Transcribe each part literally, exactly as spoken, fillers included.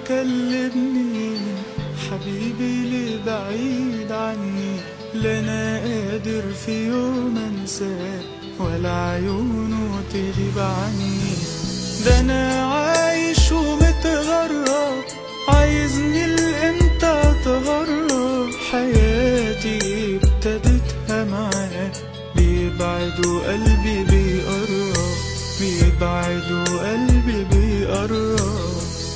كلمني حبيبي اللي بعيد عني، لا انا قادر في يوم انساه ولا عيونه تغيب عني. ده انا عايش ومتغرب، عايزني لامتى اتغرب؟ حياتي ابتدتها معاه، بيبعد وقلبي بيقرب، بيبعد وقلبي بيقرب.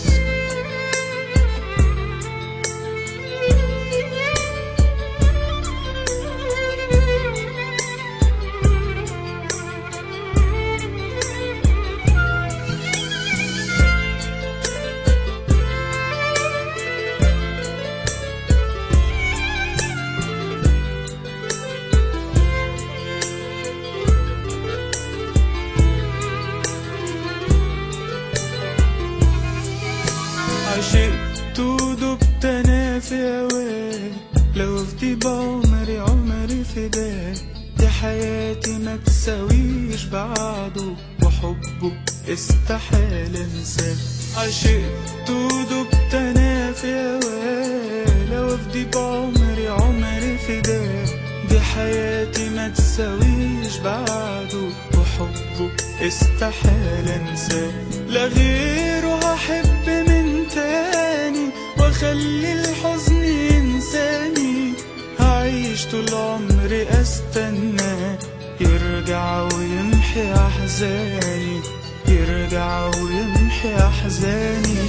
عشقت ودبت انا في هواه، لو افدي بعمري عمري فداه. دي حياتي ما تساويش بعده، وحبه استحال انساه. عشقت ودبت انا في هواه، لو افدي بعمري عمري فداه. دي حياتي ما تساويش بعده، وحبه استحال انساه. لا غيره هحب من تاني، واخلي الحزن ينساني. هعيش طول عمري استناه، يرجع ويمحي احزاني، يرجع ويمحي احزاني.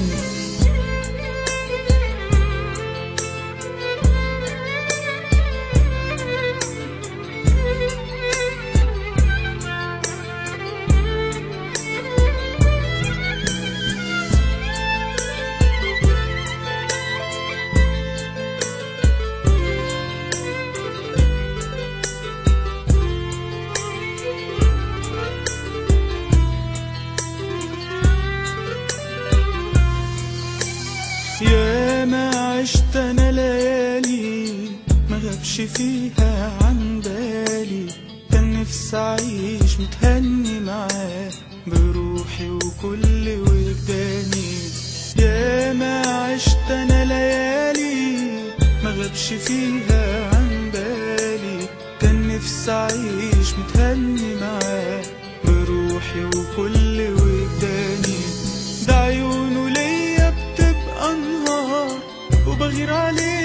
يا ما عشت انا ليالي ما غابش فيها عن بالي، كان نفسي اعيش متهني معاه بروحي وكل وجداني. يا ما عشت انا ليالي ما غابش فيها عن بالي، كان نفسي اعيش متهني معاه بروحي وكل وجداني. ده عيونه ليا بتبقى نهار، وبغير عليه